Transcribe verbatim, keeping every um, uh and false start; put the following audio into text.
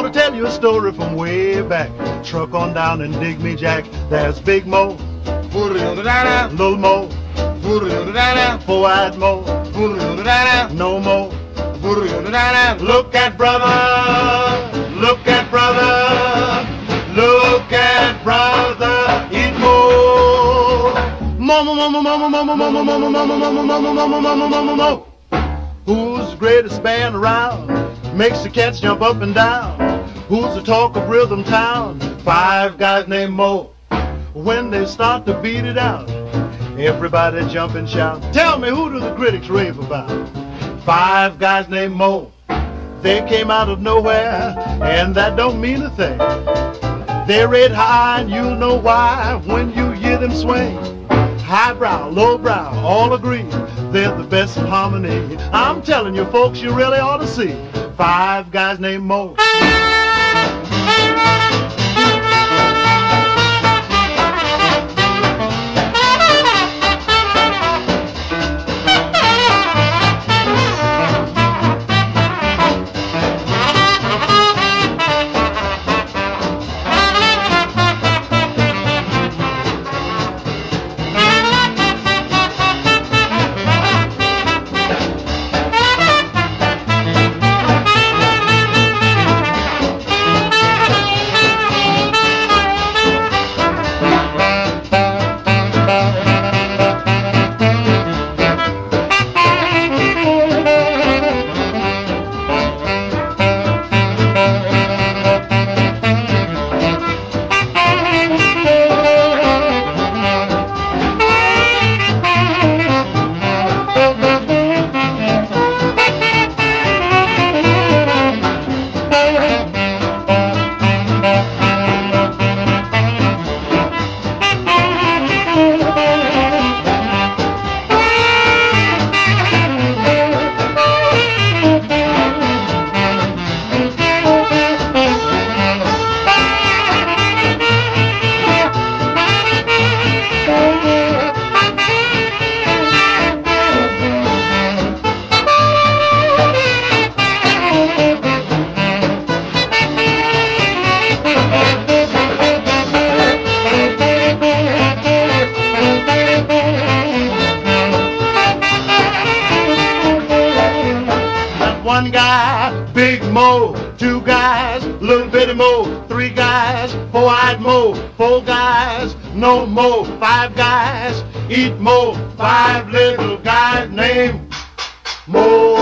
Gonna tell you a story from way back. Truck on down and dig me, Jack. There's Big Mo, Little Mo, Four-Eyed Mo, No Mo. Look at brother, look at brother, look at brother, eat mo. Mama, mama, mama, mama, mama, mama, mama, mama, mama, mama, mama, mama, mama. Who's the greatest band around? Makes the cats jump up and down. Who's the talk of Rhythm Town? Five guys named Mo. When they start to beat it out, everybody jump and shout. Tell me, who do the critics rave about? Five guys named Mo. They came out of nowhere, and that don't mean a thing. They're red high, and you'll know why when you hear them swing. Highbrow, lowbrow, all agree they're the best of harmony. I'm telling you, folks, you really ought to see Five guys named Mo. One guy, Big Mo. Two guys, Little Bitty Mo. Three guys, Four-Eyed Mo. Four guys, No Mo. Five guys, Eat Mo. Five little guys named Mo.